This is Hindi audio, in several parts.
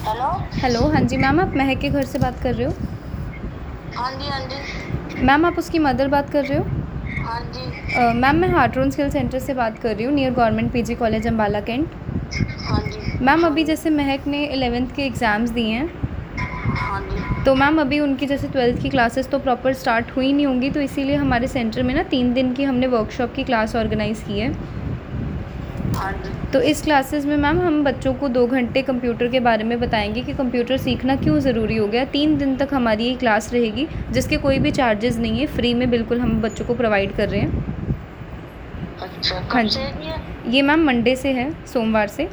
हेलो। हेलो, हाँ जी मैम, आप महक के घर से बात कर रहे हो? हाँ जी हाँ जी। मैम, आप उसकी मदर बात कर रहे हो? हाँ जी। मैम, मैं हार्ट्रोन स्किल सेंटर से बात कर रही हूँ, near government PG college Ambala cantt. हाँ जी। मैम, हाँ अभी जी। जैसे महक ने 11th के एग्ज़ाम्स दिए हैं, हाँ जी। तो मैम अभी उनकी जैसे 12th की क्लासेस तो प्रॉपर स्टार्ट हुई नहीं होंगी, तो इसीलिए हमारे सेंटर में ना 3 दिन की हमने वर्कशॉप की क्लास ऑर्गेनाइज़ की है। हाँ जी। तो इस क्लासेस में मैम हम बच्चों को 2 घंटे कंप्यूटर के बारे में बताएंगे कि कंप्यूटर सीखना क्यों ज़रूरी हो गया। 3 दिन तक हमारी ये क्लास रहेगी, जिसके कोई भी चार्जेस नहीं है, फ्री में बिल्कुल हम बच्चों को प्रोवाइड कर रहे हैं। अच्छा, हाँ कब से है जी, ये? ये मैम मंडे से है, सोमवार से।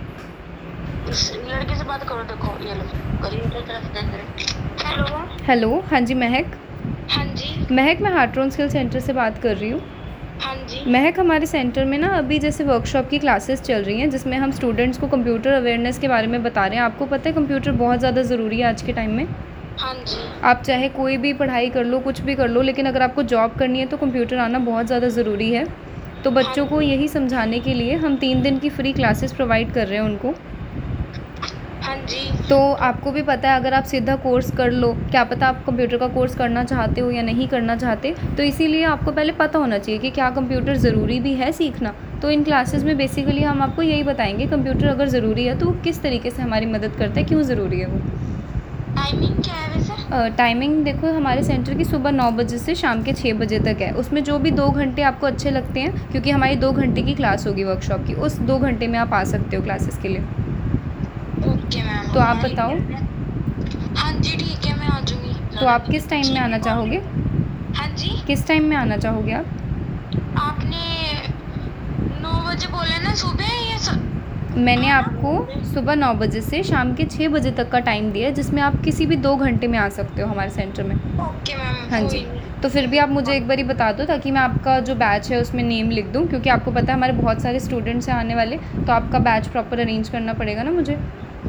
इस लड़के से बात करो, देखो ये लो, करिए तो तरफ देख रहे। हेलो। हेलो, हाँ जी महक। हाँ जी। महक, मैं हार्ट्रोन स्किल सेंटर से बात कर रही हूँ। हाँ जी। महक, हमारे सेंटर में ना अभी जैसे वर्कशॉप की क्लासेस चल रही हैं, जिसमें हम स्टूडेंट्स को कंप्यूटर अवेयरनेस के बारे में बता रहे हैं। आपको पता है कंप्यूटर बहुत ज़्यादा ज़रूरी है आज के टाइम में। हाँ जी। आप चाहे कोई भी पढ़ाई कर लो, कुछ भी कर लो, लेकिन अगर आपको जॉब करनी है तो कंप्यूटर आना बहुत ज़्यादा ज़रूरी है। तो हाँ बच्चों को जी। यही समझाने के लिए हम 3 दिन की फ्री क्लासेस प्रोवाइड कर रहे हैं उनको। हाँ जी। तो आपको भी पता है, अगर आप सीधा कोर्स कर लो, क्या पता आप कंप्यूटर का कोर्स करना चाहते हो या नहीं करना चाहते, तो इसीलिए आपको पहले पता होना चाहिए कि क्या कंप्यूटर ज़रूरी भी है सीखना। तो इन क्लासेस में बेसिकली हम आपको यही बताएंगे, कंप्यूटर अगर ज़रूरी है तो वो किस तरीके से हमारी मदद करता है, क्यों ज़रूरी है वो। टाइमिंग क्या है वैसे? टाइमिंग देखो, हमारे सेंटर की सुबह 9 बजे से शाम के 6 बजे तक है। उसमें जो भी 2 घंटे आपको अच्छे लगते हैं, क्योंकि हमारी 2 घंटे की क्लास होगी वर्कशॉप की, उस 2 घंटे में आप आ सकते हो क्लासेस के लिए। ओके मैम, तो आप हमारी बताओ, हाँ जी ठीक है, मैं आ जाऊंगी। तो आप किस टाइम में आना चाहोगे? हाँ जी। किस टाइम में आना चाहोगे आप? आपने 9 बजे बोले ना सुबह, मैंने हाँ ना। आपको सुबह 9 बजे से शाम के 6 बजे तक का टाइम दिया है, जिसमें आप किसी भी 2 घंटे में आ सकते हो हमारे सेंटर में। ओके मैम, हाँ जी। कोई नहीं। तो फिर भी आप मुझे एक बारी बता दो, ताकि मैं आपका जो बैच है उसमें नेम लिख दूँ, क्योंकि आपको पता है हमारे बहुत सारे स्टूडेंट्स हैं आने वाले, तो आपका बैच प्रॉपर अरेंज करना पड़ेगा ना मुझे।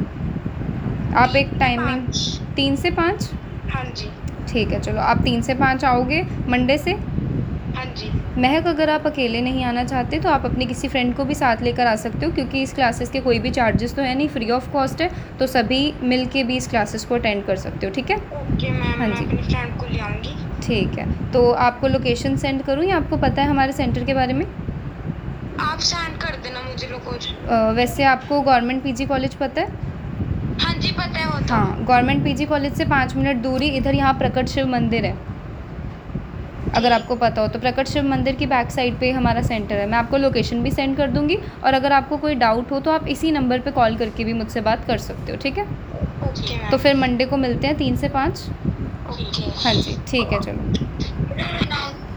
आप एक 5। टाइमिंग 3 से 5? हाँ जी। ठीक है, चलो आप 3 से 5 आओगे मंडे से। हाँ जी। महक, अगर आप अकेले नहीं आना चाहते तो आप अपने किसी फ्रेंड को भी साथ लेकर आ सकते हो, क्योंकि इस क्लासेस के कोई भी चार्जेस तो है नहीं, फ्री ऑफ कॉस्ट है। तो सभी मिल के भी इस क्लासेस को अटेंड कर सकते हो, ठीक है? ओके मैम, हाँ मैं जी, अपनी फ्रेंड को ले आऊंगी। ठीक है। तो आपको लोकेशन सेंड करूँ या आपको पता है हमारे सेंटर के बारे में? आप सेंड कर देना मुझे लोकेशन। वैसे आपको गवर्नमेंट पीजी कॉलेज पता है? हाँ जी, पता है वो तो। हाँ, गवर्नमेंट पीजी कॉलेज से 5 मिनट दूरी इधर यहाँ प्रकट शिव मंदिर है। अगर ठीक। आपको पता हो तो प्रकट शिव मंदिर की बैक साइड पे हमारा सेंटर है। मैं आपको लोकेशन भी सेंड कर दूँगी, और अगर आपको कोई डाउट हो तो आप इसी नंबर पे कॉल करके भी मुझसे बात कर सकते हो, ठीक है? ओके तो मैम। फिर मंडे को मिलते हैं 3 से 5। ओके। हाँ जी, ठीक है, चलो।